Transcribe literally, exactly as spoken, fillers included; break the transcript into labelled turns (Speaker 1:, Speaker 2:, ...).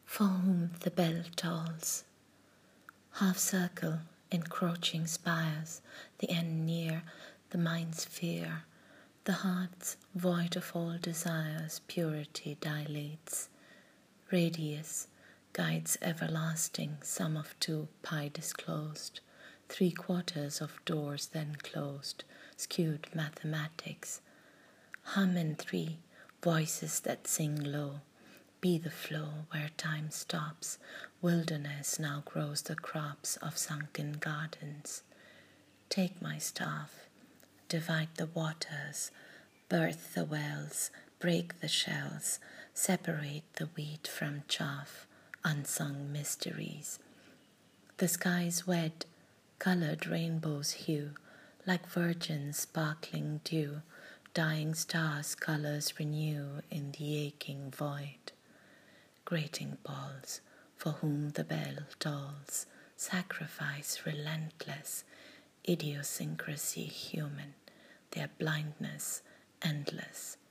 Speaker 1: for whom the bell tolls. Half circle, encroaching spires, the end near, the mind's fear, the heart's void of all desires, purity dilates. Radius, guides everlasting, sum of two, pi disclosed, three quarters of doors then closed, skewed mathematics. Hum in three, voices that sing low, be the flow where time stops, wilderness now grows the crops of sunken gardens. Take my staff, divide the waters, birth the wells, break the shells, separate the wheat from chaff, unsung mysteries. The skies wed, coloured rainbows hue, like virgin sparkling dew, dying stars colours renew in the aching void. Grating balls, for whom the bell tolls, sacrifice relentless, idiosyncrasy human, their blindness endless,